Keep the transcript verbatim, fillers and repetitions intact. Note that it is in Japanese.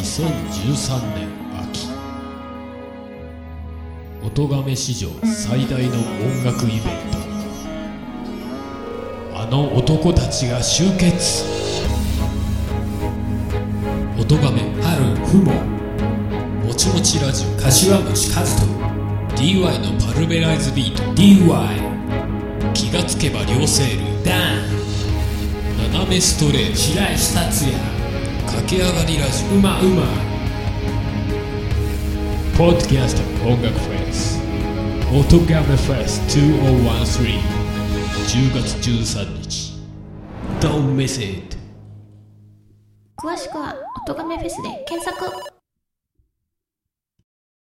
にせんじゅうさんねん秋、音亀史上最大の音楽イベント、あの男たちが集結。音亀、春、ふも、もちもちラジオ、柏餅和人、 ディーワイ のパルベライズビート ディーワイ、 気がつけば両セールダン、斜めストレート白石達也、駆け上がりラジオうまうま、ポッドキャスト音楽フェス音亀フェスにせんじゅうさん、じゅうがつじゅうさんにち。 Don't miss it。 詳しくは音亀フェスで検索。